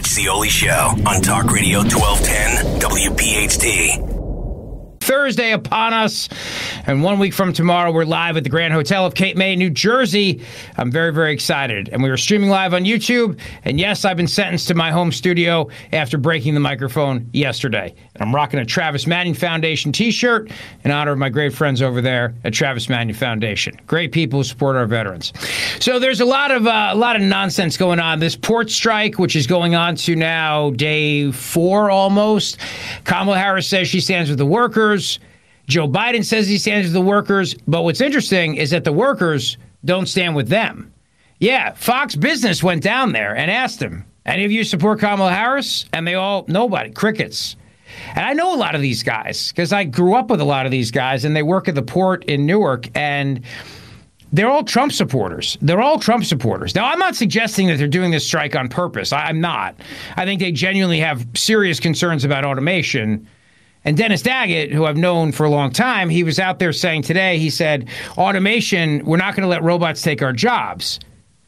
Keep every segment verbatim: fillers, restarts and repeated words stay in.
Cioli Show on Talk Radio twelve ten W P H T. Thursday upon us, and one week from tomorrow, we're live at the Grand Hotel of Cape May, New Jersey. I'm very, very excited. And we are streaming live on YouTube. And yes, I've been sentenced to my home studio after breaking the microphone yesterday. And I'm rocking a Travis Manion Foundation t-shirt in honor of my great friends over there at Travis Manion Foundation. Great people who support our veterans. So there's a lot of uh, a lot of nonsense going on. This port strike, which is going on to now day four almost. Kamala Harris says she stands with the workers. Joe Biden says he stands with the workers. But what's interesting is that the workers don't stand with them. Yeah, Fox Business went down there and asked them, any of you support Kamala Harris? And they all, nobody, crickets. And I know a lot of these guys because I grew up with a lot of these guys, and they work at the port in Newark, and they're all Trump supporters. They're all Trump supporters. Now, I'm not suggesting that they're doing this strike on purpose. I, I'm not. I think they genuinely have serious concerns about automation. And Dennis Daggett, who I've known for a long time, he was out there saying today, he said, automation, we're not going to let robots take our jobs.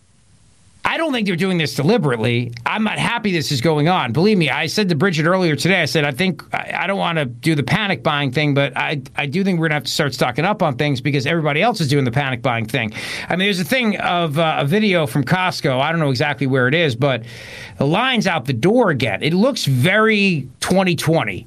I don't think they're doing this deliberately. I'm not happy this is going on. Believe me, I said to Bridget earlier today, I said, I think I, I don't want to do the panic buying thing, but I, I do think we're going to have to start stocking up on things because everybody else is doing the panic buying thing. I mean, there's a thing of uh, a video from Costco. I don't know exactly where it is, but the line's out the door again. It looks very twenty twenty.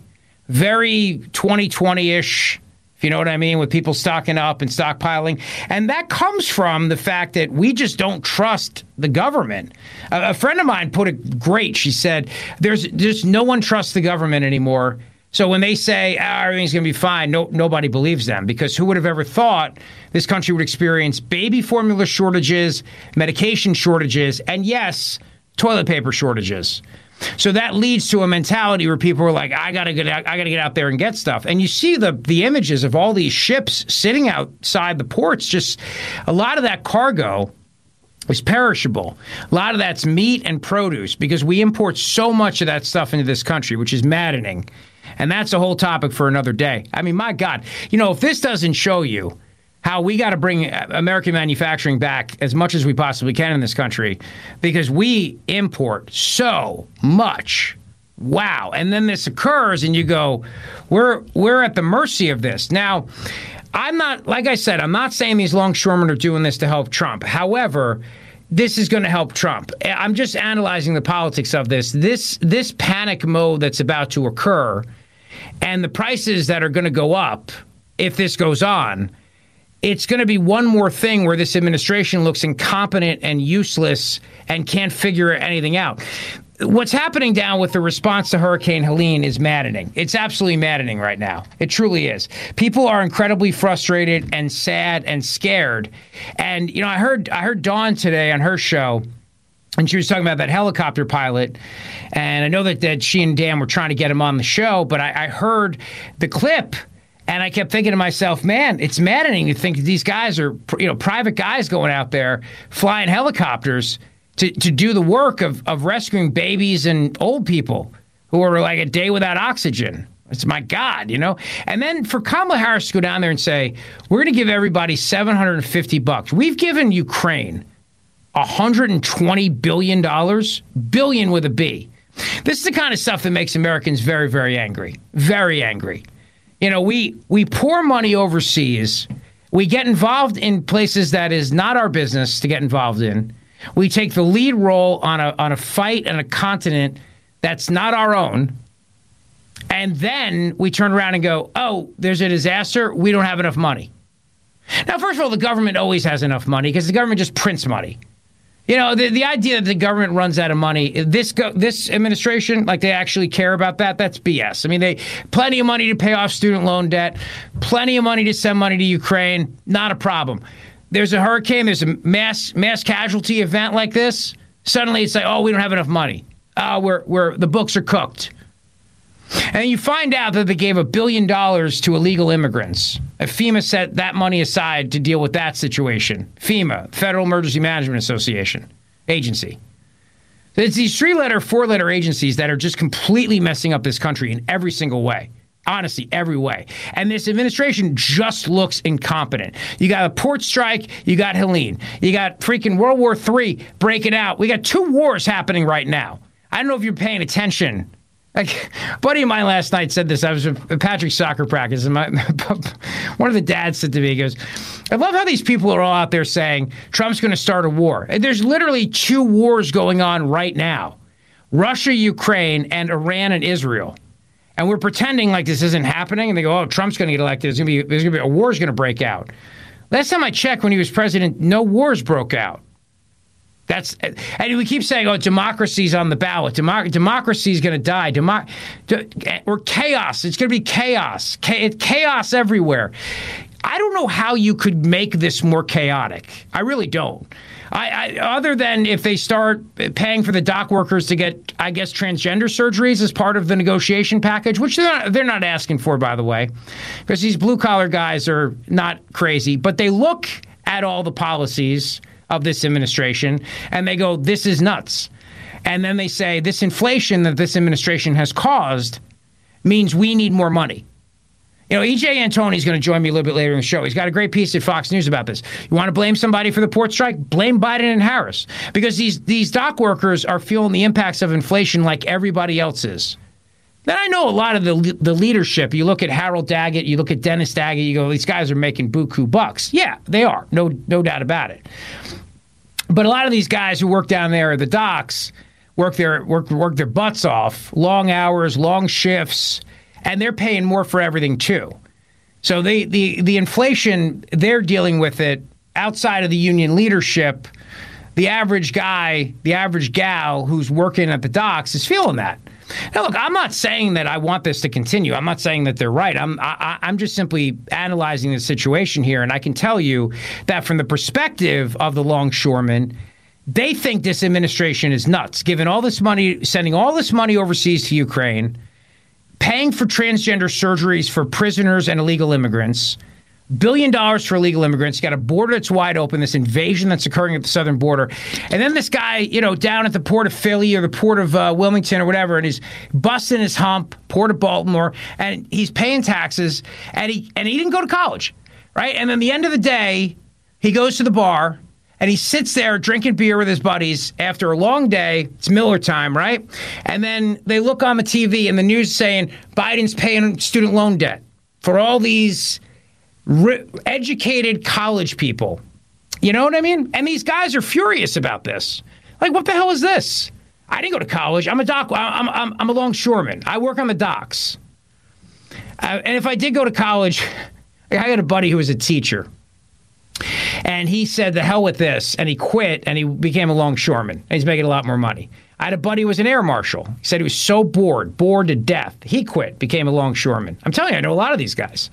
Very twenty twenty-ish, if you know what I mean, with people stocking up and stockpiling. And that comes from the fact that we just don't trust the government. A, a friend of mine put it great. She said, there's just no one trusts the government anymore. So when they say oh, everything's going to be fine, no, nobody believes them, because who would have ever thought this country would experience baby formula shortages, medication shortages, and yes, toilet paper shortages. So that leads to a mentality where people are like, I gotta get out, I gotta get out there and get stuff. And you see the the images of all these ships sitting outside the ports. Just a lot of that cargo is perishable. A lot of that's meat and produce because we import so much of that stuff into this country, which is maddening. And that's a whole topic for another day. I mean, my God, you know, if this doesn't show you how we got to bring American manufacturing back as much as we possibly can in this country, because we import so much. Wow. And then this occurs and you go, we're we're at the mercy of this. Now, I'm not, like I said, I'm not saying these longshoremen are doing this to help Trump. However, this is going to help Trump. I'm just analyzing the politics of this. This this panic mode that's about to occur and the prices that are going to go up if this goes on, it's going to be one more thing where this administration looks incompetent and useless and can't figure anything out. What's happening down with the response to Hurricane Helene is maddening. It's absolutely maddening right now. It truly is. People are incredibly frustrated and sad and scared. And, you know, I heard I heard Dawn today on her show, and she was talking about that helicopter pilot. And I know that, that she and Dan were trying to get him on the show, but I, I heard the clip. And I kept thinking to myself, man, it's maddening to think that these guys are, you know, private guys going out there flying helicopters to, to do the work of, of rescuing babies and old people who are like a day without oxygen. It's my God, you know. And then for Kamala Harris to go down there and say, we're going to give everybody seven hundred fifty bucks. We've given Ukraine one hundred twenty billion dollars, billion with a B. This is the kind of stuff that makes Americans very, very angry, very angry. You know, we we pour money overseas. We get involved in places that is not our business to get involved in. We take the lead role on a on a fight on a continent that's not our own. And then we turn around and go, oh, there's a disaster. We don't have enough money. Now, first of all, the government always has enough money because the government just prints money. You know, the, the idea that the government runs out of money, this go, this administration, like they actually care about that, that's B S. I mean, they plenty of money to pay off student loan debt, plenty of money to send money to Ukraine, not a problem. There's a hurricane, there's a mass mass casualty event like this. Suddenly it's like, oh, we don't have enough money. Uh, we're, we're, the books are cooked. And you find out that they gave a billion dollars to illegal immigrants. FEMA set that money aside to deal with that situation. FEMA, Federal Emergency Management Association, agency. It's these three-letter, four-letter agencies that are just completely messing up this country in every single way. Honestly, every way. And this administration just looks incompetent. You got a port strike. You got Helene. You got freaking World War Three breaking out. We got two wars happening right now. I don't know if you're paying attention. Like, a buddy of mine last night said this. I was at Patrick's soccer practice, and my, one of the dads said to me, he goes, I love how these people are all out there saying Trump's going to start a war. And there's literally two wars going on right now. Russia, Ukraine, and Iran and Israel. And we're pretending like this isn't happening. And they go, oh, Trump's going to get elected. There's going to be, there's going to be a war's going to break out. Last time I checked, when he was president, no wars broke out. That's and we keep saying, oh, democracy's on the ballot. Demo- democracy's going to die. Demo- de- or chaos. It's going to be chaos. Cha- chaos everywhere. I don't know how you could make this more chaotic. I really don't. I, I, other than if they start paying for the dock workers to get, I guess, transgender surgeries as part of the negotiation package, which they're not, they're not asking for, by the way, because these blue-collar guys are not crazy. But they look at all the policies of this administration, and they go, this is nuts. And then they say, this inflation that this administration has caused means we need more money. You know, E J Antoni's going to join me a little bit later in the show. He's got a great piece at Fox News about this. You want to blame somebody for the port strike? Blame Biden and Harris. Because these, these dock workers are feeling the impacts of inflation like everybody else is. Then I know a lot of the the leadership. You look at Harold Daggett, you look at Dennis Daggett, you go, these guys are making buku bucks. Yeah, they are. No, no doubt about it. But a lot of these guys who work down there at the docks work their work work their butts off, long hours, long shifts, and they're paying more for everything too. So they, the the inflation, they're dealing with it outside of the union leadership. The average guy, the average gal who's working at the docks is feeling that. Now, look, I'm not saying that I want this to continue. I'm not saying that they're right. I'm I, I'm just simply analyzing the situation here, and I can tell you that from the perspective of the longshoremen, they think this administration is nuts, giving all this money, sending all this money overseas to Ukraine, paying for transgender surgeries for prisoners and illegal immigrants, billion dollars for illegal immigrants. You got a border that's wide open, this invasion that's occurring at the southern border. And then this guy, you know, down at the port of Philly or the port of uh, Wilmington or whatever, and he's busting his hump, port of Baltimore, and he's paying taxes, and he and he didn't go to college, right? And then the end of the day, he goes to the bar, and he sits there drinking beer with his buddies after a long day. It's Miller time, right? And then they look on the T V, and the news saying Biden's paying student loan debt for all these Re- educated college people. You know what I mean? And these guys are furious about this. Like, what the hell is this? I didn't go to college. I'm a dock. I'm I'm I'm a longshoreman. I work on the docks. Uh, and if I did go to college, I had a buddy who was a teacher, and he said, "The hell with this," and he quit, and he became a longshoreman. And he's making a lot more money. I had a buddy who was an air marshal. He said he was so bored, bored to death. He quit, became a longshoreman. I'm telling you, I know a lot of these guys.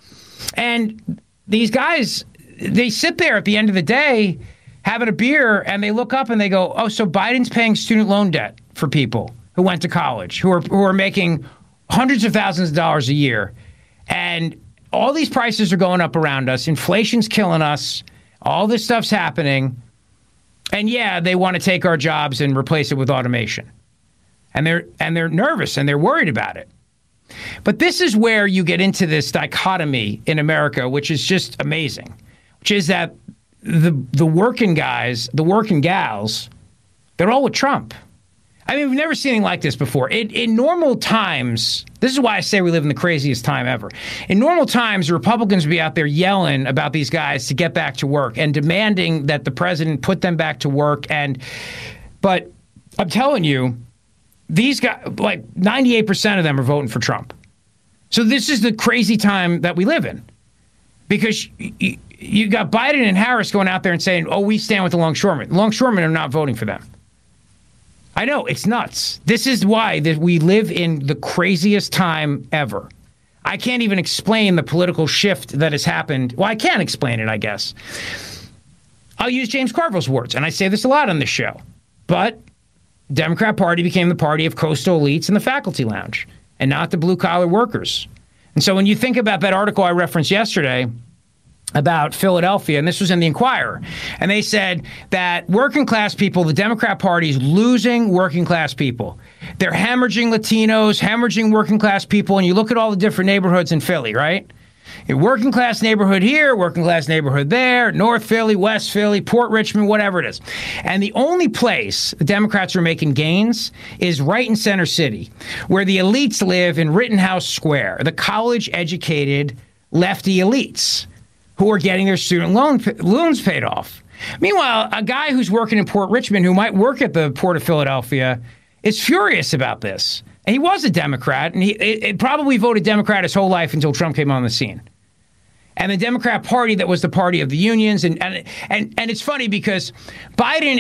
And these guys, they sit there at the end of the day having a beer, and they look up and they go, oh, so Biden's paying student loan debt for people who went to college, who are who are making hundreds of thousands of dollars a year. And all these prices are going up around us. Inflation's killing us. All this stuff's happening. And yeah, they want to take our jobs and replace it with automation. And they're and they're nervous and they're worried about it. But this is where you get into this dichotomy in America, which is just amazing, which is that the the working guys, the working gals, they're all with Trump. I mean, we've never seen anything like this before. In, in normal times, this is why I say we live in the craziest time ever. In normal times, the Republicans would be out there yelling about these guys to get back to work and demanding that the president put them back to work. And but I'm telling you, these guys, like ninety-eight percent of them are voting for Trump. So this is the crazy time that we live in, because you, you got Biden and Harris going out there and saying, oh, we stand with the longshoremen. Longshoremen are not voting for them. I know, it's nuts. This is why that we live in the craziest time ever. I can't even explain the political shift that has happened. Well, I can explain it, I guess. I'll use James Carville's words, and I say this a lot on this show. But the Democrat Party became the party of coastal elites in the faculty lounge, and not the blue-collar workers. And so when you think about that article I referenced yesterday about Philadelphia, and this was in the Inquirer, and they said that working class people, the Democrat Party is losing working class people. They're hemorrhaging Latinos, hemorrhaging working class people, and you look at all the different neighborhoods in Philly, right? A working class neighborhood here, working class neighborhood there, North Philly, West Philly, Port Richmond, whatever it is. And the only place the Democrats are making gains is right in Center City, where the elites live in Rittenhouse Square, the college-educated lefty elites who are getting their student loan, loans paid off. Meanwhile, a guy who's working in Port Richmond, who might work at the Port of Philadelphia, is furious about this. And he was a Democrat, and he it, it probably voted Democrat his whole life until Trump came on the scene. And the Democrat Party, that was the party of the unions. And, and, and, and it's funny because Biden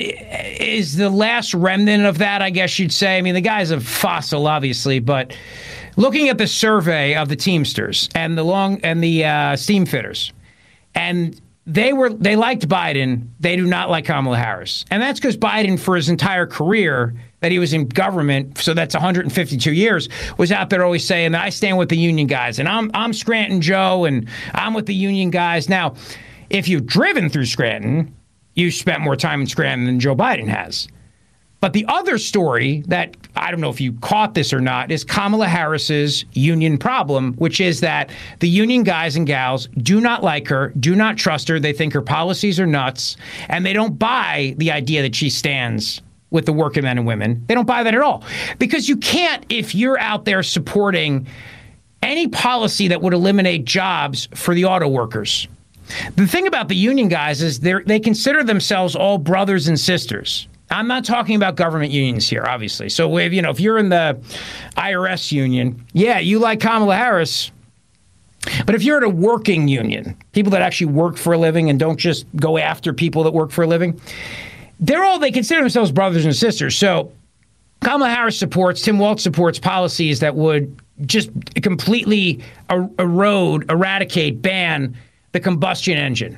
is the last remnant of that, I guess you'd say. I mean, the guy's a fossil, obviously, but looking at the survey of the Teamsters and the long and the uh, steam fitters, and They were they liked Biden. They do not like Kamala Harris. And that's because Biden, for his entire career that he was in government, so that's one hundred fifty-two years, was out there always saying that I stand with the union guys. And I'm I'm Scranton Joe, and I'm with the union guys. Now, if you've driven through Scranton, you've spent more time in Scranton than Joe Biden has. But the other story that, I don't know if you caught this or not, is Kamala Harris's union problem, which is that the union guys and gals do not like her, do not trust her. They think her policies are nuts, and they don't buy the idea that she stands with the working men and women. They don't buy that at all. Because you can't, if you're out there supporting any policy that would eliminate jobs for the auto workers. The thing about the union guys is they they consider themselves all brothers and sisters. I'm not talking about government unions here, obviously. So, if, you know, if you're in the I R S union, yeah, you like Kamala Harris. But if you're at a working union, people that actually work for a living and don't just go after people that work for a living, they're all, they consider themselves brothers and sisters. So Kamala Harris supports, Tim Walz supports policies that would just completely er- erode, eradicate, ban the combustion engine.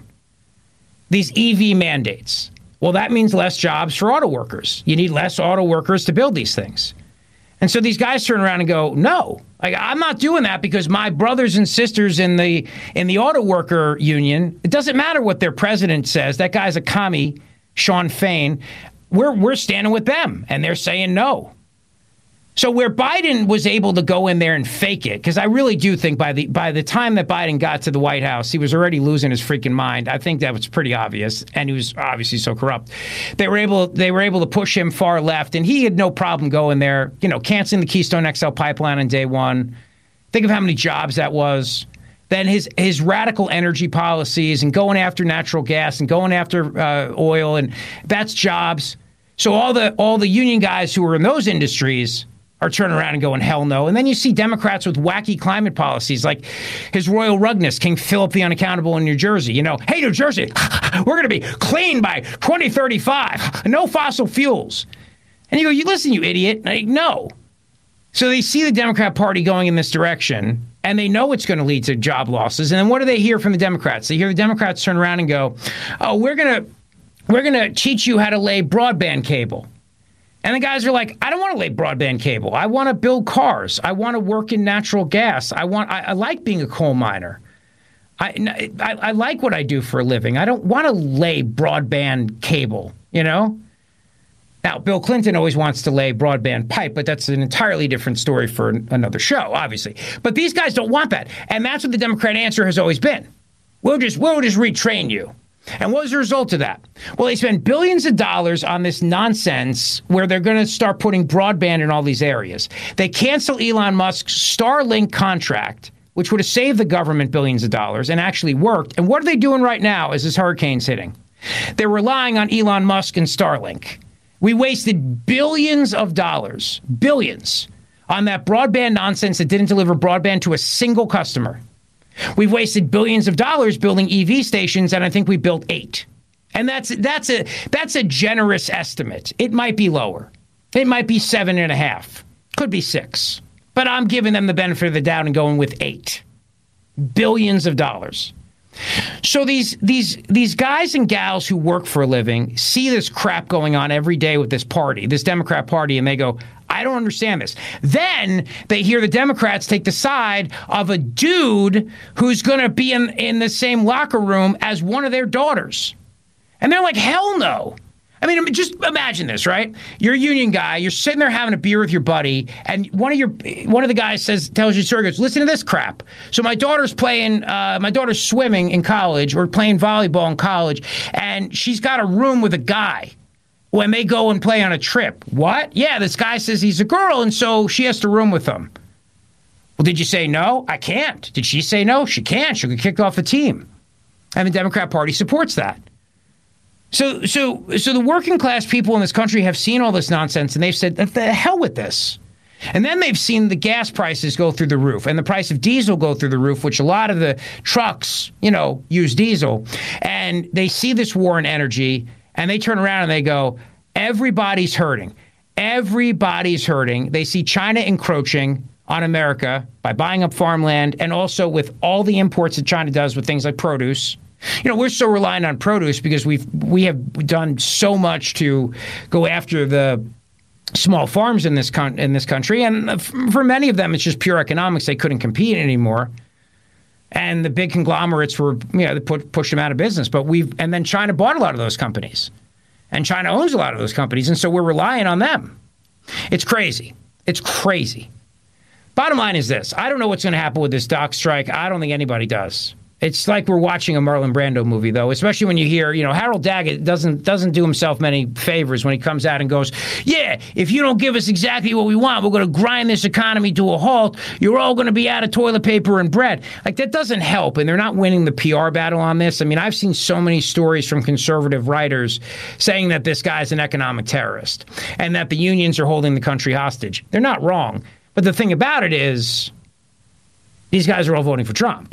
These E V mandates. Well, that means less jobs for auto workers. You need less auto workers to build these things. And so these guys turn around and go, no, like, I'm not doing that because my brothers and sisters in the in the auto worker union, it doesn't matter what their president says. That guy's a commie, Sean Fain. We're we're standing with them, and they're saying no. So where Biden was able to go in there and fake it, because I really do think by the by the time that Biden got to the White House, he was already losing his freaking mind. I think that was pretty obvious, and he was obviously so corrupt. They were able they were able to push him far left, and he had no problem going there, you know, canceling the Keystone X L pipeline on day one. Think of how many jobs that was. Then his his radical energy policies and going after natural gas and going after uh, oil, and that's jobs. So all the all the union guys who were in those industries are turning around and going, hell no. And then you see Democrats with wacky climate policies like His Royal Rugness, King Philip the Unaccountable in New Jersey. You know, hey, New Jersey, we're going to be clean by twenty thirty-five. No fossil fuels. And you go, you listen, you idiot. Like, no. So they see the Democrat Party going in this direction, and they know it's going to lead to job losses. And then what do they hear from the Democrats? They hear the Democrats turn around and go, oh, we're going to we're going to teach you how to lay broadband cable. And the guys are like, I don't want to lay broadband cable. I want to build cars. I want to work in natural gas. I want. I, I like being a coal miner. I, I, I like what I do for a living. I don't want to lay broadband cable, you know? Now, Bill Clinton always wants to lay broadband pipe, but that's an entirely different story for another show, obviously. But these guys don't want that. And that's what the Democrat answer has always been. We'll just, we'll just retrain you. And what was the result of that? Well, they spent billions of dollars on this nonsense where they're going to start putting broadband in all these areas. They cancel Elon Musk's Starlink contract, which would have saved the government billions of dollars and actually worked. And what are they doing right now as this hurricane's hitting? They're relying on Elon Musk and Starlink. We wasted billions of dollars, billions, on that broadband nonsense that didn't deliver broadband to a single customer. We've wasted billions of dollars building E V stations, and I think we built eight. And that's that's a that's a generous estimate. It might be lower. It might be seven and a half. Could be six. But I'm giving them the benefit of the doubt and going with eight. Billions of dollars. So these these these guys and gals who work for a living see this crap going on every day with this party, this Democrat Party, and they go, I don't understand this. Then they hear the Democrats take the side of a dude who's going to be in, in the same locker room as one of their daughters. And they're like, hell no. I mean, just imagine this, right? You're a union guy. You're sitting there having a beer with your buddy, and one of your one of the guys says, tells you, "Sir, goes, listen to this crap. So my daughter's playing, uh, my daughter's swimming in college or playing volleyball in college, and she's got a room with a guy when they go and play on a trip. What? Yeah, this guy says he's a girl, and so she has to room with him. Well, did you say no? I can't. Did she say no? She can't. She'll get kicked off the team. And the Democrat Party supports that. So, so, so the working class people in this country have seen all this nonsense, and they've said, "The hell with this." And then they've seen the gas prices go through the roof, and the price of diesel go through the roof, which a lot of the trucks, you know, use diesel. And they see this war in energy, and they turn around and they go, "Everybody's hurting. Everybody's hurting." They see China encroaching on America by buying up farmland, and also with all the imports that China does with things like produce. You know, we're so reliant on produce because we've we have done so much to go after the small farms in this con- in this country, and for many of them, it's just pure economics. They couldn't compete anymore, and the big conglomerates were, you know, they put, pushed them out of business. But we've and then China bought a lot of those companies, and China owns a lot of those companies, and so we're relying on them. It's crazy. It's crazy. Bottom line is this. I don't know what's going to happen with this dock strike. I don't think anybody does. It's like we're watching a Marlon Brando movie, though, especially when you hear, you know, Harold Daggett doesn't doesn't do himself many favors when he comes out and goes, "Yeah, if you don't give us exactly what we want, we're going to grind this economy to a halt. You're all going to be out of toilet paper and bread." Like, that doesn't help, and they're not winning the P R battle on this. I mean, I've seen so many stories from conservative writers saying that this guy's an economic terrorist and that the unions are holding the country hostage. They're not wrong. But the thing about it is, these guys are all voting for Trump.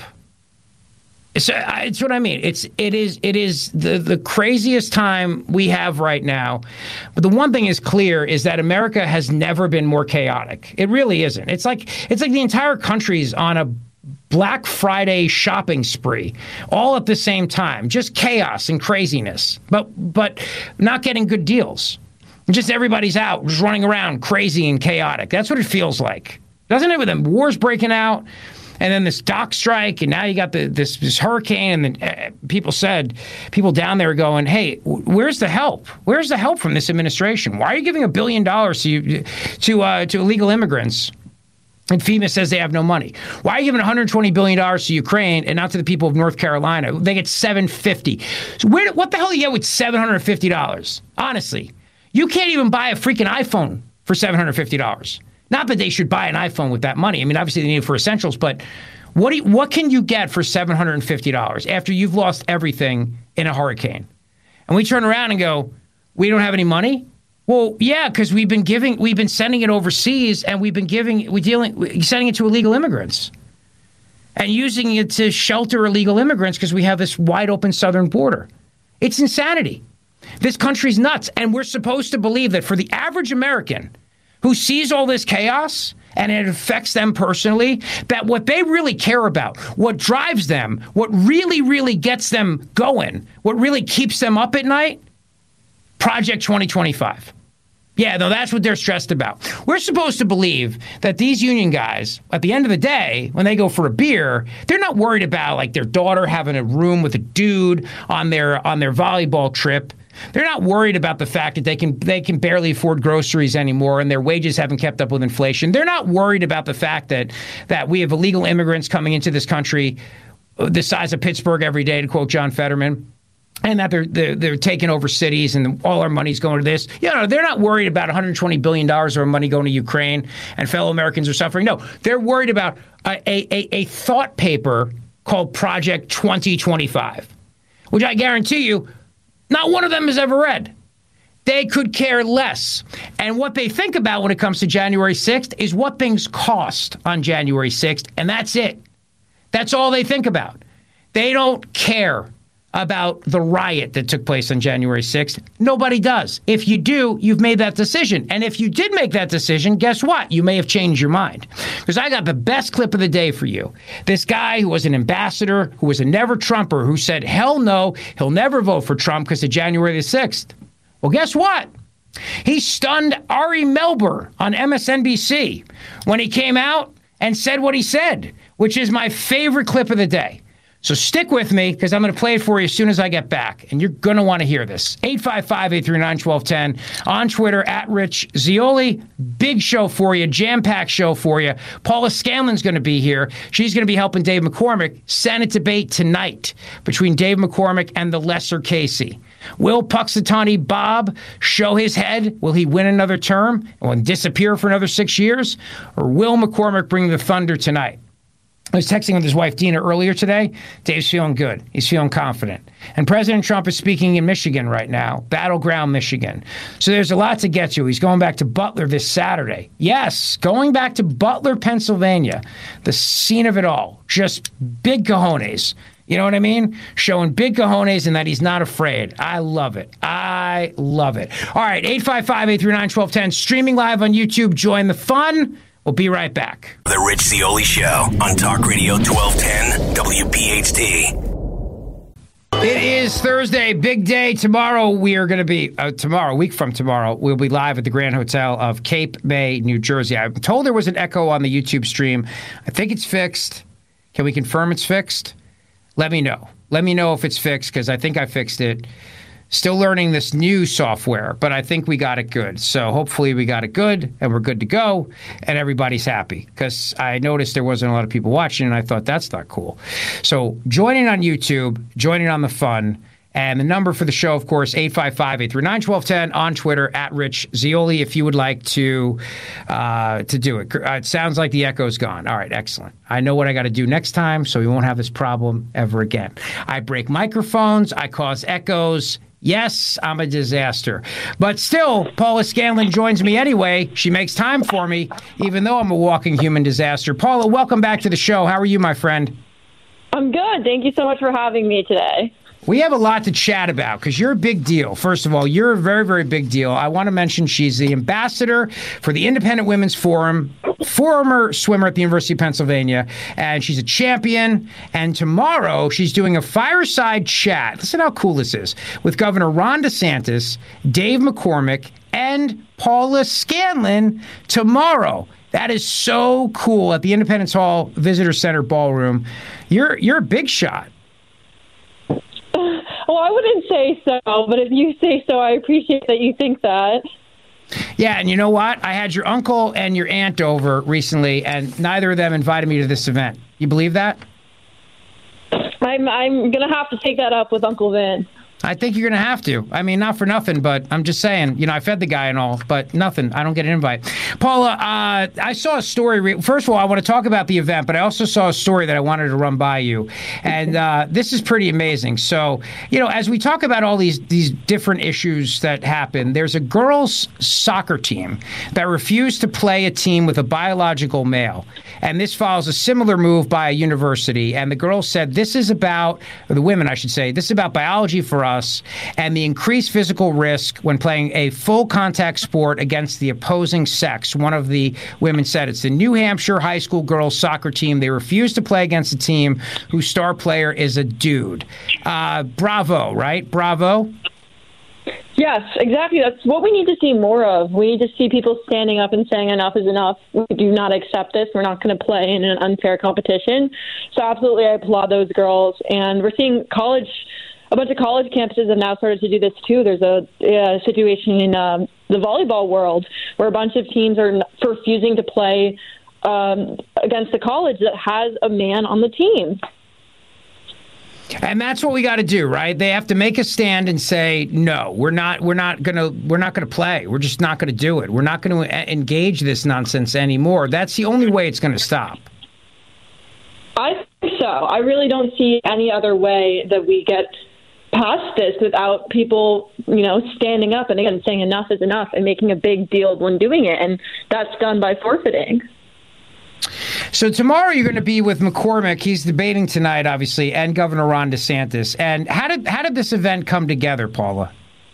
It's, it's what I mean. It's it is it is the, the craziest time we have right now. But the one thing is clear is that America has never been more chaotic. It really isn't. It's like it's like the entire country's on a Black Friday shopping spree, all at the same time. Just chaos and craziness, but but not getting good deals. Just everybody's out, just running around crazy and chaotic. That's what it feels like, doesn't it? With them wars breaking out, and then this dock strike, and now you got the, this this hurricane, and then uh, people said, people down there are going, "Hey, where's the help? Where's the help from this administration? Why are you giving a billion dollars to you, to uh, to illegal immigrants?" And FEMA says they have no money. Why are you giving one hundred twenty billion dollars to Ukraine and not to the people of North Carolina? They get seven hundred fifty dollars. So where, what the hell do you get with seven hundred fifty dollars? Honestly. You can't even buy a freaking iPhone for seven hundred fifty dollars. Not that they should buy an iPhone with that money. I mean, obviously they need it for essentials, but what do you, what can you get for seven hundred fifty dollars after you've lost everything in a hurricane? And we turn around and go, "We don't have any money?" Well, yeah, because we've been giving, we've been sending it overseas, and we've been giving, we dealing, sending it to illegal immigrants and using it to shelter illegal immigrants because we have this wide open southern border. It's insanity. This country's nuts, and we're supposed to believe that for the average American who sees all this chaos and it affects them personally, that what they really care about, what drives them, what really, really gets them going, what really keeps them up at night, Project twenty twenty-five. Yeah, no, that's what they're stressed about. We're supposed to believe that these union guys, at the end of the day, when they go for a beer, they're not worried about like their daughter having a room with a dude on their on their volleyball trip. They're not worried about the fact that they can they can barely afford groceries anymore and their wages haven't kept up with inflation. They're not worried about the fact that that we have illegal immigrants coming into this country the size of Pittsburgh every day, to quote John Fetterman. And that they're, they're they're taking over cities and all our money's going to this. You know, they're not worried about one hundred twenty billion dollars of our money going to Ukraine and fellow Americans are suffering. No, they're worried about a, a, a thought paper called Project twenty twenty-five, which I guarantee you, not one of them has ever read. They could care less. And what they think about when it comes to January sixth is what things cost on January sixth, and that's it. That's all they think about. They don't care about the riot that took place on January sixth. Nobody does. If you do, you've made that decision. And if you did make that decision, guess what? You may have changed your mind. Because I got the best clip of the day for you. This guy who was an ambassador, who was a never-Trumper, who said, hell no, he'll never vote for Trump because of January the sixth. Well, guess what? He stunned Ari Melber on M S N B C when he came out and said what he said, which is my favorite clip of the day. So stick with me because I'm going to play it for you as soon as I get back. And you're going to want to hear this. eight five five, eight three nine, one two one zero. On Twitter, at Rich Zeoli. Big show for you. Jam-packed show for you. Paula Scanlon's going to be here. She's going to be helping Dave McCormick. Senate debate tonight between Dave McCormick and the lesser Casey. Will Puxatawny Bob show his head? Will he win another term and disappear for another six years? Or will McCormick bring the thunder tonight? I was texting with his wife, Dina, earlier today. Dave's feeling good. He's feeling confident. And President Trump is speaking in Michigan right now, battleground Michigan. So there's a lot to get to. He's going back to Butler this Saturday. Yes, going back to Butler, Pennsylvania, the scene of it all. Just big cojones. You know what I mean? Showing big cojones and that he's not afraid. I love it. I love it. All right, eight five five, eight three nine, one two one zero. Streaming live on YouTube. Join the fun. We'll be right back. The Rich Zeoli Show on Talk Radio twelve ten W P H T. It is Thursday, big day. Tomorrow we are going to be, uh, tomorrow, a week from tomorrow, we'll be live at the Grand Hotel of Cape May, New Jersey. I'm told there was an echo on the YouTube stream. I think it's fixed. Can we confirm it's fixed? Let me know. Let me know if it's fixed because I think I fixed it. Still learning this new software, but I think we got it good. So hopefully we got it good and we're good to go and everybody's happy because I noticed there wasn't a lot of people watching and I thought that's not cool. So joining on YouTube, joining on the fun. And the number for the show, of course, eight five five, eight three nine, one two one zero. On Twitter, at Rich Zeoli, if you would like to uh, to do it. Uh, it sounds like the echo's gone. All right, excellent. I know what I got to do next time, so we won't have this problem ever again. I break microphones. I cause echoes. Yes, I'm a disaster. But still, Paula Scanlon joins me anyway. She makes time for me, even though I'm a walking human disaster. Paula, welcome back to the show. How are you, my friend? I'm good. Thank you so much for having me today. We have a lot to chat about because you're a big deal. First of all, you're a very, very big deal. I want to mention she's the ambassador for the Independent Women's Forum, former swimmer at the University of Pennsylvania, and she's a champion. And tomorrow she's doing a fireside chat. Listen how cool this is with Governor Ron DeSantis, Dave McCormick, and Paula Scanlon tomorrow. That is so cool at the Independence Hall Visitor Center Ballroom. You're you're a big shot. Well, I wouldn't say so, but if you say so, I appreciate that you think that. Yeah, and you know what? I had your uncle and your aunt over recently, and neither of them invited me to this event. You believe that? I'm I'm going to have to take that up with Uncle Vin. I think you're going to have to. I mean, not for nothing, but I'm just saying, you know, I fed the guy and all, but nothing. I don't get an invite. Paula, uh, I saw a story. Re- First of all, I want to talk about the event, but I also saw a story that I wanted to run by you. And uh, this is pretty amazing. So, you know, as we talk about all these, these different issues that happen, there's a girls' soccer team that refused to play a team with a biological male. And this follows a similar move by a university. And the girls said, this is about, or the women, I should say, this is about biology for us and the increased physical risk when playing a full contact sport against the opposing sex. One of the women said it's the New Hampshire high school girls soccer team. They refuse to play against a team whose star player is a dude. Uh, bravo, right? Bravo. Yes, exactly. That's what we need to see more of. We need to see people standing up and saying enough is enough. We do not accept this. We're not going to play in an unfair competition. So absolutely, I applaud those girls. And we're seeing college, a bunch of college campuses have now started to do this too. There's a, a situation in um, the volleyball world where a bunch of teams are refusing to play um, against a college that has a man on the team. And that's what we got to do, right? They have to make a stand and say, no, we're not, we're not going to, we're not going to play. We're just not going to do it. We're not going to engage this nonsense anymore. That's the only way it's going to stop. I think so. I really don't see any other way that we get past this without people, you know, standing up and again saying enough is enough and making a big deal when doing it. And that's done by forfeiting. So tomorrow you're going to be with McCormick. He's debating tonight, obviously, and Governor Ron DeSantis. And how did how did this event come together, Paula?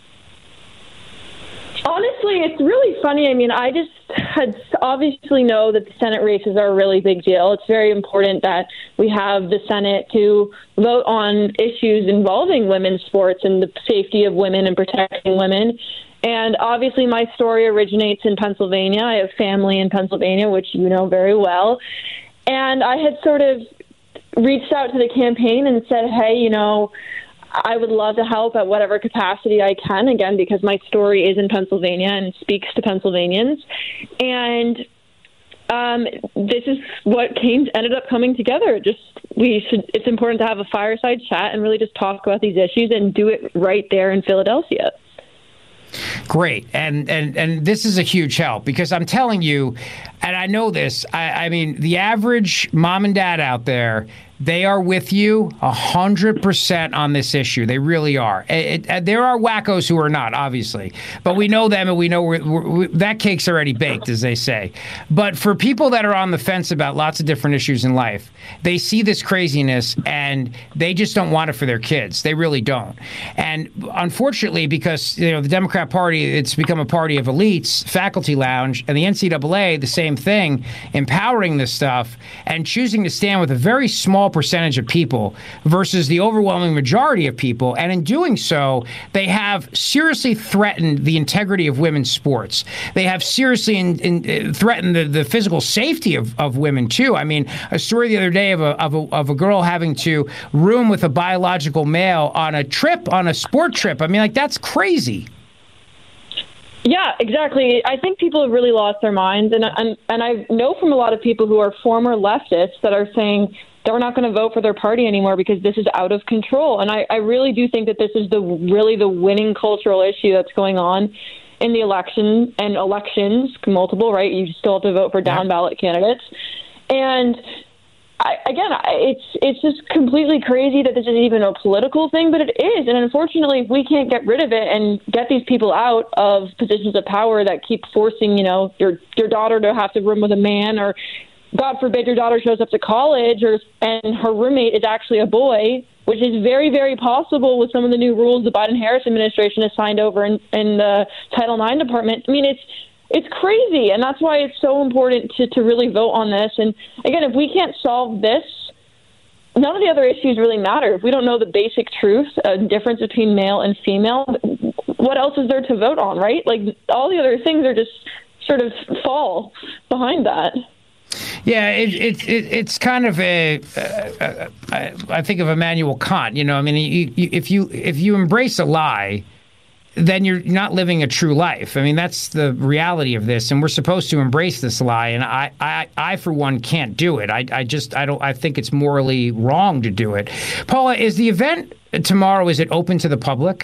Honestly, it's really funny. I mean, I just had obviously know that the Senate races are a really big deal. It's very important that we have the Senate to vote on issues involving women's sports and the safety of women and protecting women. And obviously my story originates in Pennsylvania. I have family in Pennsylvania, which you know very well. And I had sort of reached out to the campaign and said, hey, you know, I would love to help at whatever capacity I can, again, because my story is in Pennsylvania and speaks to Pennsylvanians. And um, this is what came ended up coming together. Just we should. It's important to have a fireside chat and really just talk about these issues and do it right there in Philadelphia. Great. And, and and this is a huge help because I'm telling you, and I know this, I, I mean, the average mom and dad out there, they are with you one hundred percent on this issue. They really are. It, it, there are wackos who are not, obviously. But we know them, and we know we're, we're, that cake's already baked, as they say. But for people that are on the fence about lots of different issues in life, they see this craziness, and they just don't want it for their kids. They really don't. And unfortunately, because you know the Democrat Party, it's become a party of elites, faculty lounge, and the N C double A, the same thing, empowering this stuff and choosing to stand with a very small percentage of people versus the overwhelming majority of people. And in doing so, they have seriously threatened the integrity of women's sports. They have seriously in, in, uh, threatened the, the physical safety of, of women, too. I mean, a story the other day of a, of, a, of a girl having to room with a biological male on a trip, on a sport trip. I mean, like, that's crazy. Yeah, exactly. I think people have really lost their minds. And, and, and I know from a lot of people who are former leftists that are saying they're not going to vote for their party anymore because this is out of control. And I, I really do think that this is the really the winning cultural issue that's going on in the election and elections, multiple, right? You still have to vote for down ballot candidates. And I, again, it's it's just completely crazy that this is even a political thing, but it is. And unfortunately, if we can't get rid of it and get these people out of positions of power that keep forcing, you know, your your daughter to have to room with a man, or God forbid your daughter shows up to college or and her roommate is actually a boy, which is very, very possible with some of the new rules the Biden-Harris administration has signed over in, in the Title nine department. I mean, it's It's crazy, and that's why it's so important to, to really vote on this. And again, if we can't solve this, none of the other issues really matter. If we don't know the basic truth, a difference between male and female, what else is there to vote on, right? Like, all the other things are just sort of fall behind that. Yeah, it, it, it, it's kind of a, uh, I, I think of Immanuel Kant, you know, I mean, you, you, if you if you embrace a lie, then you're not living a true life. I mean, that's the reality of this, and we're supposed to embrace this lie. And I, I, I for one, can't do it. I, I just, I don't, I think it's morally wrong to do it. Paula, is the event tomorrow? Is it open to the public?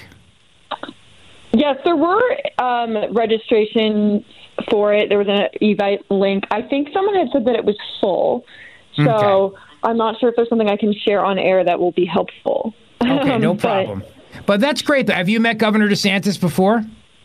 Yes, there were um, registration for it. There was an Evite link. I think someone had said that it was full, so okay. I'm not sure if there's something I can share on air that will be helpful. Okay, no problem. But, But that's great. Have you met Governor DeSantis before?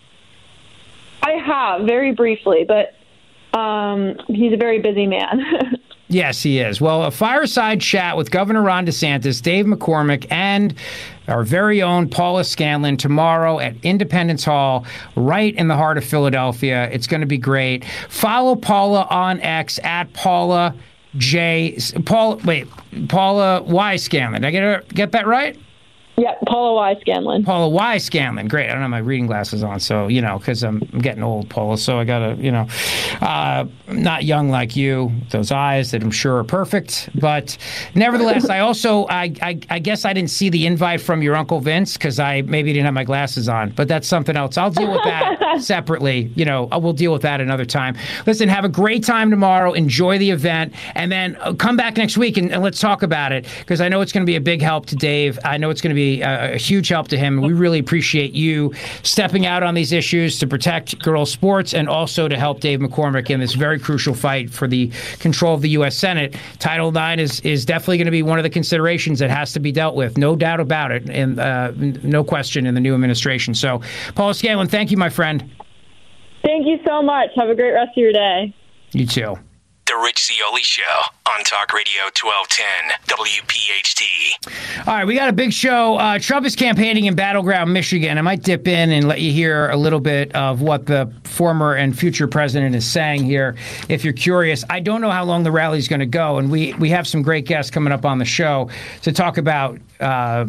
I have, very briefly, but um, he's a very busy man. Yes, he is. Well, a fireside chat with Governor Ron DeSantis, Dave McCormick, and our very own Paula Scanlon tomorrow at Independence Hall, right in the heart of Philadelphia. It's going to be great. Follow Paula on X at Paula J. Paul. Wait, Paula Y. Scanlon. Did I get her, get that right? Yeah, Paula Y. Scanlon. Paula Y. Scanlon. Great. I don't have my reading glasses on, so, you know, because I'm, I'm getting old, Paula, so I got to, you know, uh, not young like you, those eyes that I'm sure are perfect. But nevertheless, I also, I, I, I guess I didn't see the invite from your Uncle Vince because I maybe didn't have my glasses on, but that's something else. I'll deal with that separately. You know, we'll deal with that another time. Listen, have a great time tomorrow. Enjoy the event. And then come back next week and, and let's talk about it because I know it's going to be a big help to Dave. I know it's going to be a, a huge help to him. We really appreciate you stepping out on these issues to protect girls' sports and also to help Dave McCormick in this very crucial fight for the control of the U S Senate. Title nine is, is definitely going to be one of the considerations that has to be dealt with. No doubt about it. And uh, no question in the new administration. So, Paula Scanlon, thank you, my friend. Thank you so much. Have a great rest of your day. You too. The Rich Zeoli Show on Talk Radio twelve ten W P H T. All right, we got a big show. Uh, Trump is campaigning in Battleground, Michigan. I might dip in and let you hear a little bit of what the former and future president is saying here, if you're curious. I don't know how long the rally is going to go, and we, we have some great guests coming up on the show to talk about uh,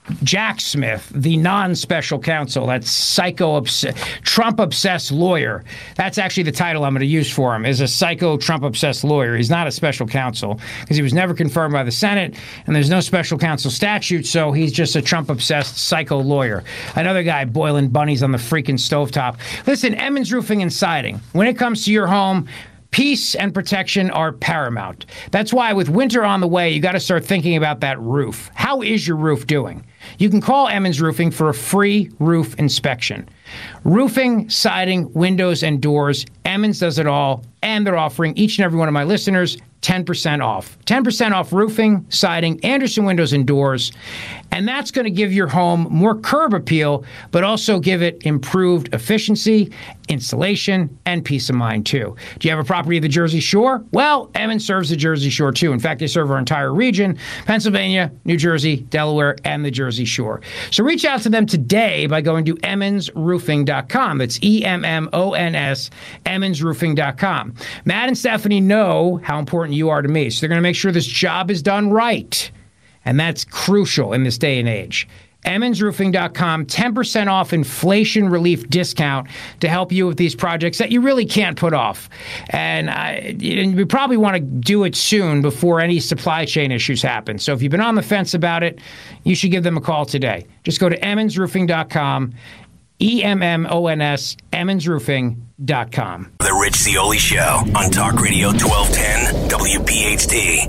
Jack Smith, the non-special counsel, that psycho Trump-obsessed lawyer. That's actually the title I'm going to use for him, is a psycho Trump-obsessed lawyer. He's not a special counsel because he was never confirmed by the Senate, and there's no special counsel statute, so he's just a Trump-obsessed psycho lawyer. Another guy boiling bunnies on the freaking stovetop. Listen, Emmons Roofing and Siding, when it comes to your home, peace and protection are paramount. That's why with winter on the way, you got to start thinking about that roof. How is your roof doing? You can call Emmons Roofing for a free roof inspection. Roofing, siding, windows, and doors. Emmons does it all, and they're offering each and every one of my listeners ten percent off. ten percent off roofing, siding, Andersen windows, and doors. And that's going to give your home more curb appeal, but also give it improved efficiency, insulation, and peace of mind, too. Do you have a property of the Jersey Shore? Well, Emmons serves the Jersey Shore, too. In fact, they serve our entire region, Pennsylvania, New Jersey, Delaware, and the Jersey Shore. So reach out to them today by going to emmons roofing dot com. That's E M M O N S, emmons roofing dot com. Matt and Stephanie know how important you are to me, so they're going to make sure this job is done right. And that's crucial in this day and age. emmons roofing dot com, ten percent off inflation relief discount to help you with these projects that you really can't put off. And, I, and we probably want to do it soon before any supply chain issues happen. So if you've been on the fence about it, you should give them a call today. Just go to emmons roofing dot com, E M M O N S, emmons roofing dot com. The Rich Zeoli Show on Talk Radio twelve ten W P H T.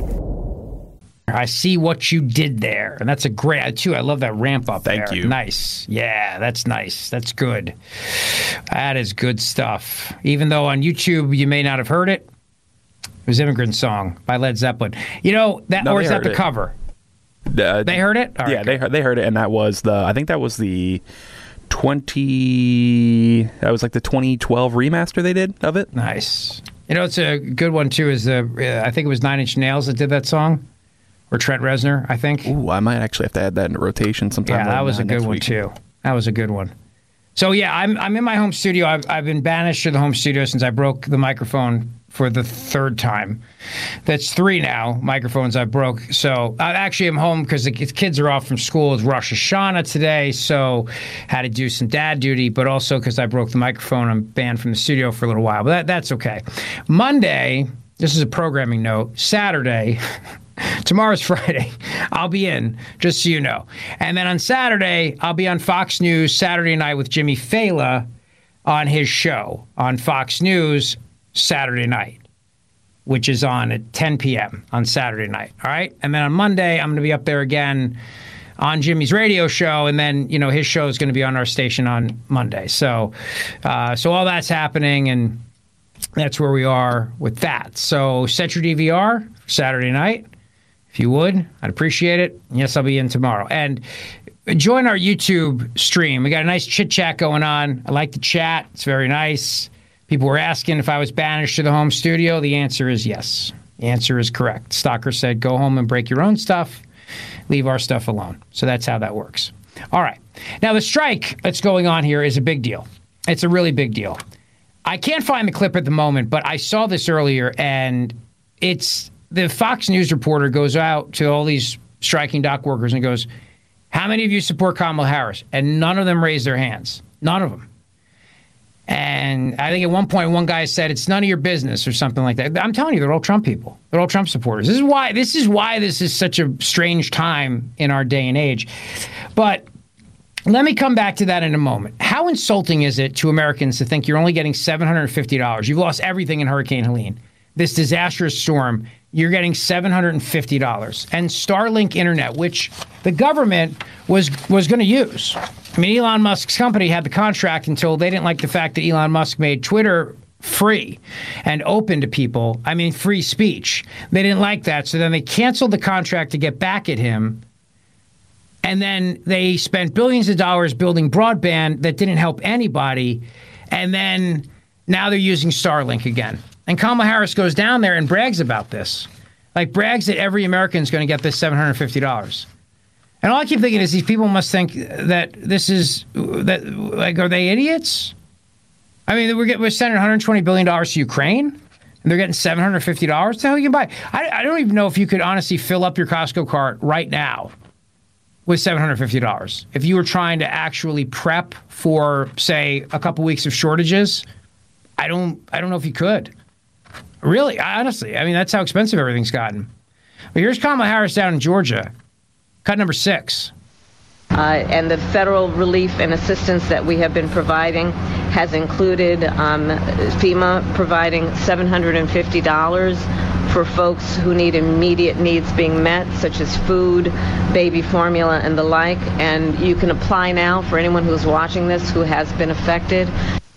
I see what you did there. And that's a great, too. I love that ramp up Thank there. you. Nice. Yeah, that's nice. That's good. That is good stuff. Even though on YouTube you may not have heard it, it was Immigrant Song by Led Zeppelin. You know, that, No, or is that the it. cover? Uh, They heard it? All yeah, right, they heard, they heard it, and that was the, I think that was the twenty, that was like the twenty twelve remaster they did of it. Nice. You know, it's a good one, too, is the, uh, I think it was Nine Inch Nails that did that song. Or Trent Reznor, I think. Ooh, I might actually have to add that into rotation sometime. Yeah, that was a good one, week. too. That was a good one. So, yeah, I'm I'm in my home studio. I've, I've been banished to the home studio since I broke the microphone for the third time. That's three now microphones I broke. So I actually am home because the kids are off from school. It's Rosh Hashanah today, so had to do some dad duty, but also because I broke the microphone, I'm banned from the studio for a little while. But that, that's okay. Monday, this is a programming note, Saturday... Tomorrow's Friday. I'll be in, just so you know. And then on Saturday, I'll be on Fox News Saturday night with Jimmy Fallon on his show on Fox News Saturday night, which is on at ten p.m. on Saturday night. All right? And then on Monday, I'm going to be up there again on Jimmy's radio show, and then, you know, his show is going to be on our station on Monday. So, uh, so all that's happening, and that's where we are with that. So set your D V R Saturday night. If you would, I'd appreciate it. Yes, I'll be in tomorrow. And join our YouTube stream. We got a nice chit-chat going on. I like the chat. It's very nice. People were asking if I was banished to the home studio. The answer is yes. The answer is correct. Stalker said, go home and break your own stuff. Leave our stuff alone. So that's how that works. All right. Now, the strike that's going on here is a big deal. It's a really big deal. I can't find the clip at the moment, but I saw this earlier, and it's... The Fox News reporter goes out to all these striking dock workers and goes, how many of you support Kamala Harris? And none of them raised their hands. None of them. And I think at one point one guy said, it's none of your business or something like that. I'm telling you, they're all Trump people. They're all Trump supporters. This is why this is why this is such a strange time in our day and age. But let me come back to that in a moment. How insulting is it to Americans to think you're only getting seven hundred fifty dollars? You've lost everything in Hurricane Helene. This disastrous storm, you're getting seven hundred fifty dollars. And Starlink Internet, which the government was was going to use. I mean, Elon Musk's company had the contract until they didn't like the fact that Elon Musk made Twitter free and open to people. I mean, free speech. They didn't like that, so then they canceled the contract to get back at him. And then they spent billions of dollars building broadband that didn't help anybody. And then now they're using Starlink again. And Kamala Harris goes down there and brags about this. Like, brags that every American is going to get this seven hundred fifty dollars. And all I keep thinking is these people must think that this is, that like, are they idiots? I mean, we're, getting, we're sending one hundred twenty billion dollars to Ukraine, and they're getting seven hundred fifty dollars? The hell you can buy? I, I don't even know if you could honestly fill up your Costco cart right now was seven hundred fifty dollars. If you were trying to actually prep for, say, a couple weeks of shortages, I don't I don't know if you could. Really, honestly. I mean, that's how expensive everything's gotten. But here's Kamala Harris down in Georgia. Cut number six. Uh, and the federal relief and assistance that we have been providing has included um, FEMA providing seven hundred fifty dollars for folks who need immediate needs being met, such as food, baby formula, and the like. And you can apply now for anyone who's watching this who has been affected.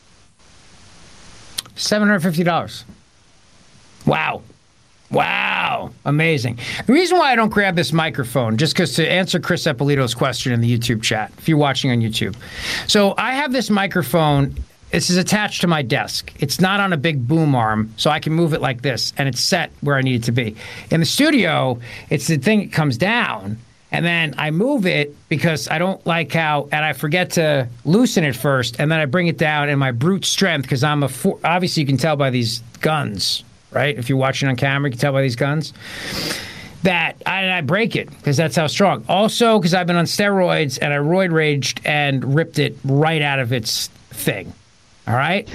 seven hundred fifty dollars. Wow. Wow. Amazing. The reason why I don't grab this microphone, just because to answer Chris Eppolito's question in the YouTube chat, if you're watching on YouTube. So I have this microphone. This is attached to my desk. It's not on a big boom arm, so I can move it like this, and it's set where I need it to be. In the studio, it's the thing that comes down, and then I move it because I don't like how, and I forget to loosen it first, and then I bring it down in my brute strength because I'm a, for, obviously you can tell by these guns, right? If you're watching on camera, you can tell by these guns that I, I break it because that's how strong. Also, because I've been on steroids and I roid raged and ripped it right out of its thing. All right?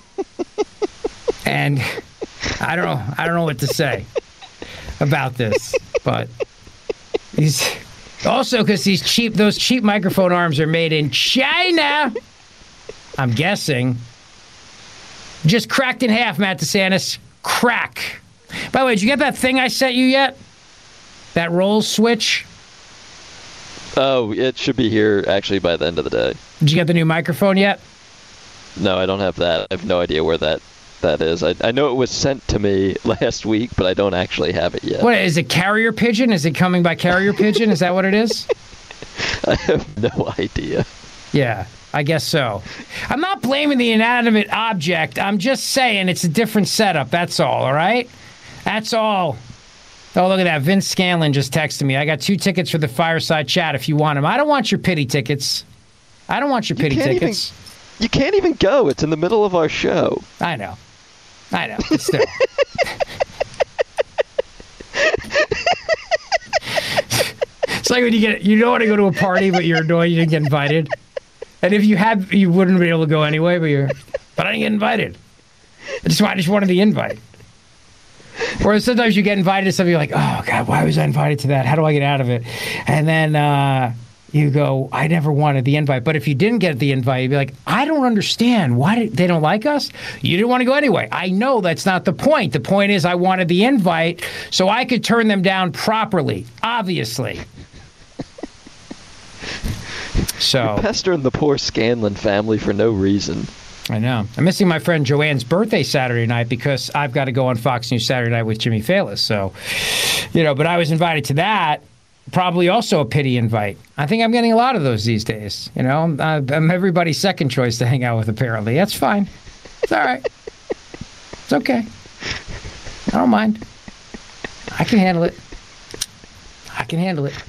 And I don't know. I don't know what to say about this, but these also because these cheap, those cheap microphone arms are made in China. I'm guessing. Just cracked in half, Matt DeSantis. Crack. By the way, did you get that thing I sent you yet? That roll switch? Oh, it should be here actually by the end of the day. Did you get the new microphone yet? No, I don't have that. I have no idea where that, that is. I, I know it was sent to me last week, but I don't actually have it yet. What, is it carrier pigeon? Is it coming by carrier pigeon? Is that what it is? I have no idea. Yeah, I guess so. I'm not blaming the inanimate object. I'm just saying it's a different setup. That's all, all right? That's all. Oh, look at that. Vince Scanlon just texted me. I got two tickets for the Fireside Chat if you want them. I don't want your pity tickets. I don't want your pity tickets. Even, you can't even go. It's in the middle of our show. I know. I know. But still. It's like when you get, you don't want to go to a party, but you're annoyed you didn't get invited. And if you had, you wouldn't be able to go anyway, but you're, but I didn't get invited. I just, I just wanted the invite. Or sometimes you get invited to something, you're like, oh, God, why was I invited to that? How do I get out of it? And then uh, you go, I never wanted the invite. But if you didn't get the invite, you'd be like, I don't understand. Why did they don't like us? You didn't want to go anyway. I know that's not the point. The point is I wanted the invite so I could turn them down properly, obviously. So You're pestering the poor Scanlon family for no reason. I know. I'm missing my friend Joanne's birthday Saturday night because I've got to go on Fox News Saturday night with Jimmy Fallon. So, you know, but I was invited to that. Probably also a pity invite. I think I'm getting a lot of those these days. You know, I'm, I'm everybody's second choice to hang out with, apparently. That's fine. It's all right. It's okay. I don't mind. I can handle it. I can handle it.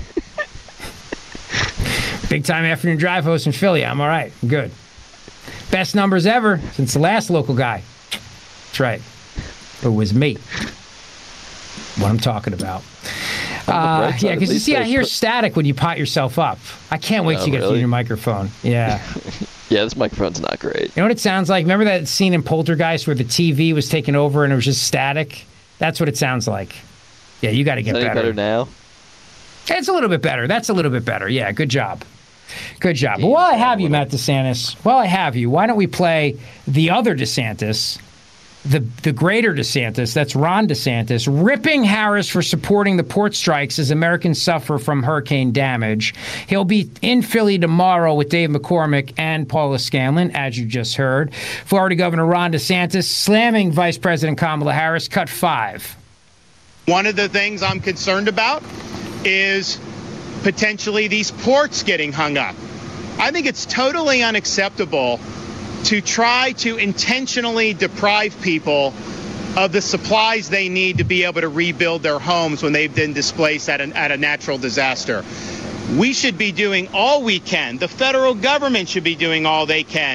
Big time afternoon drive host in Philly. I'm all right. I'm good. Best numbers ever since the last local guy. That's right. It was me. What I'm talking about. Uh, yeah, because you see, I hear static when you pot yourself up. I can't wait oh, till you get really? through your microphone. Yeah. Yeah, this microphone's not great. You know what it sounds like? Remember that scene in Poltergeist where the T V was taken over and it was just static? That's what it sounds like. Yeah, you got to get Is that better. better now? It's a little bit better. That's a little bit better. Yeah, good job. Good job. But while I have you, Matt DeSantis, while I have you, why don't we play the other DeSantis, the the greater DeSantis, that's Ron DeSantis, ripping Harris for supporting the port strikes as Americans suffer from hurricane damage. He'll be in Philly tomorrow with Dave McCormick and Paula Scanlon, as you just heard. Florida Governor Ron DeSantis slamming Vice President Kamala Harris. Cut five. One of the things I'm concerned about is potentially these ports getting hung up. I think it's totally unacceptable to try to intentionally deprive people of the supplies they need to be able to rebuild their homes when they've been displaced at, an, at a natural disaster. We should be doing all we can. The federal government should be doing all they can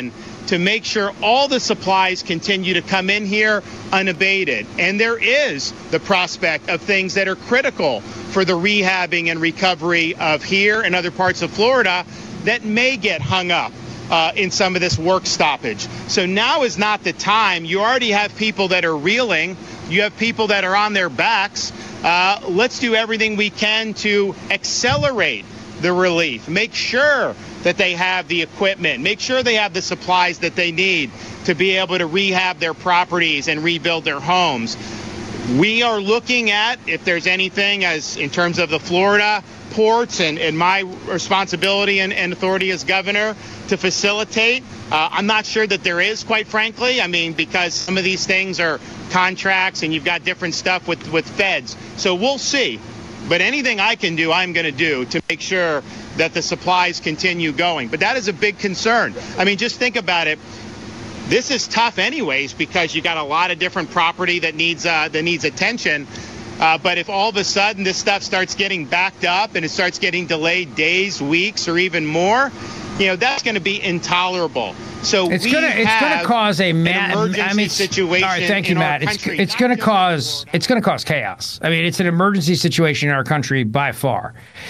to make sure all the supplies continue to come in here unabated. And there is the prospect of things that are critical for the rehabbing and recovery of here and other parts of Florida that may get hung up uh, in some of this work stoppage. So now is not the time. You already have people that are reeling. You have people that are on their backs. Uh, let's do everything we can to accelerate the relief. Make sure that they have the equipment. Make sure they have the supplies that they need to be able to rehab their properties and rebuild their homes. We are looking at, if there's anything as in terms of the Florida ports and, and my responsibility and, and authority as governor to facilitate. Uh, I'm not sure that there is, quite frankly. I mean, because some of these things are contracts and you've got different stuff with, with feds. So we'll see. But anything I can do, I'm going to do to make sure that the supplies continue going. But that is a big concern. I mean, just think about it. This is tough anyways because you got a lot of different property that needs uh, that needs attention. Uh, but if all of a sudden this stuff starts getting backed up and it starts getting delayed days, weeks, or even more, you know, that's going to be intolerable. So it's we gonna it's have gonna cause a ma- an emergency I mean, situation. All right, thank you, in our Matt. It's country. it's Not gonna just cause it's gonna cause chaos. I mean, it's an emergency situation in our country by far,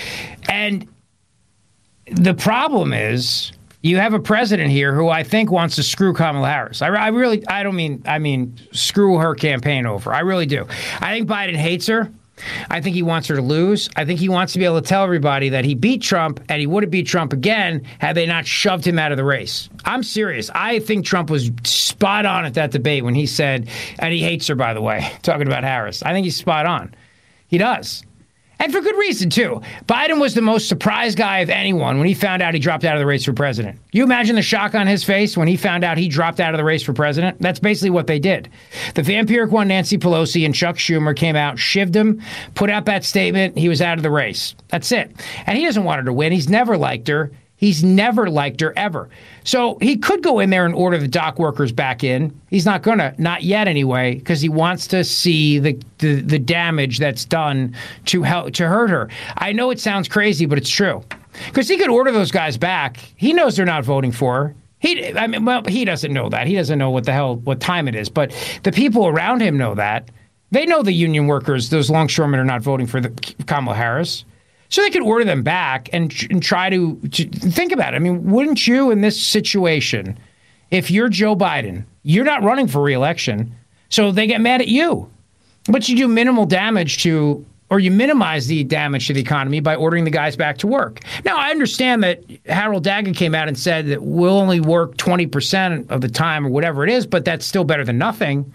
and the problem is you have a president here who I think wants to screw Kamala Harris. I, I really I don't mean I mean screw her campaign over. I really do. I think Biden hates her. I think he wants her to lose. I think he wants to be able to tell everybody that he beat Trump and he would have beat Trump again had they not shoved him out of the race. I'm serious. I think Trump was spot on at that debate when he said, and he hates her, by the way, talking about Harris. I think he's spot on. He does. And for good reason, too. Biden was the most surprised guy of anyone when he found out he dropped out of the race for president. You imagine the shock on his face when he found out he dropped out of the race for president? That's basically what they did. The vampiric one, Nancy Pelosi and Chuck Schumer came out, shivved him, put out that statement. He was out of the race. That's it. And he doesn't want her to win. He's never liked her. He's never liked her, ever. So he could go in there and order the dock workers back in. He's not going to, not yet anyway, because he wants to see the, the the damage that's done to help to hurt her. I know it sounds crazy, but it's true. Because he could order those guys back. He knows they're not voting for her. He, I mean, well, he doesn't know that. He doesn't know what the hell, what time it is. But the people around him know that. They know the union workers, those longshoremen, are not voting for the, Kamala Harris. So they could order them back and, and try to, to think about it. I mean, wouldn't you in this situation, if you're Joe Biden, you're not running for re-election, so they get mad at you. But you do minimal damage to, or you minimize the damage to the economy by ordering the guys back to work. Now, I understand that Harold Daggett came out and said that we'll only work twenty percent of the time or whatever it is, but that's still better than nothing.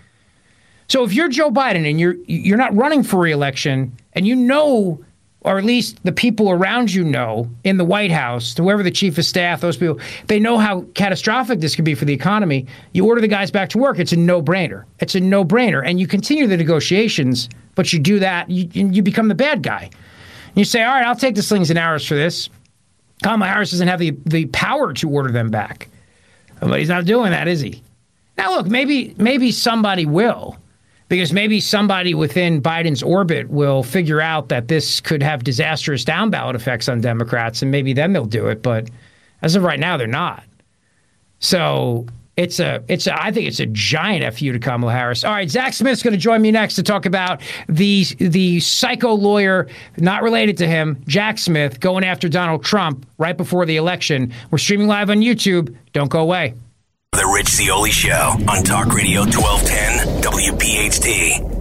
So if you're Joe Biden and you're you're not running for re-election and you know, or at least the people around you know, in the White House, whoever the chief of staff, those people, they know how catastrophic this could be for the economy. You order the guys back to work. It's a no-brainer. It's a no-brainer. And you continue the negotiations, but you do that, you, you become the bad guy. You say, all right, I'll take the slings and arrows for this. Kamala Harris doesn't have the, the power to order them back. But he's not doing that, is he? Now, look, maybe maybe somebody will. Because maybe somebody within Biden's orbit will figure out that this could have disastrous down ballot effects on Democrats, and maybe then they'll do it. But as of right now, they're not. So it's a, it's a, I think it's a giant F U to Kamala Harris. All right, Zach Smith's going to join me next to talk about the the psycho lawyer, not related to him, Jack Smith, going after Donald Trump right before the election. We're streaming live on YouTube. Don't go away. The Rich Zeoli Show on Talk Radio twelve ten W P H T.